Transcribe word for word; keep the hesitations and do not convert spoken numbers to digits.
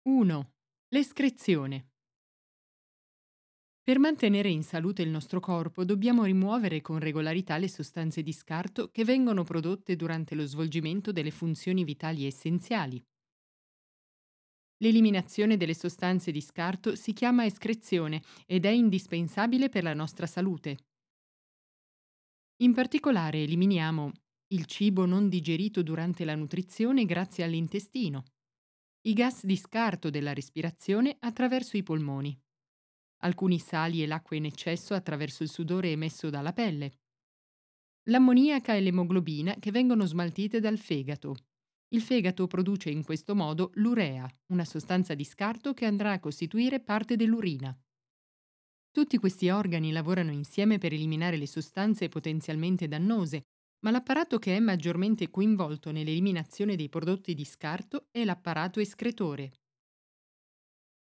uno. L'escrezione. Per mantenere in salute il nostro corpo dobbiamo rimuovere con regolarità le sostanze di scarto che vengono prodotte durante lo svolgimento delle funzioni vitali essenziali. L'eliminazione delle sostanze di scarto si chiama escrezione ed è indispensabile per la nostra salute. In particolare eliminiamo il cibo non digerito durante la nutrizione grazie all'intestino, i gas di scarto della respirazione attraverso i polmoni, alcuni sali e l'acqua in eccesso attraverso il sudore emesso dalla pelle, l'ammoniaca e l'emoglobina che vengono smaltite dal fegato. Il fegato produce in questo modo l'urea, una sostanza di scarto che andrà a costituire parte dell'urina. Tutti questi organi lavorano insieme per eliminare le sostanze potenzialmente dannose, ma l'apparato che è maggiormente coinvolto nell'eliminazione dei prodotti di scarto è l'apparato escretore.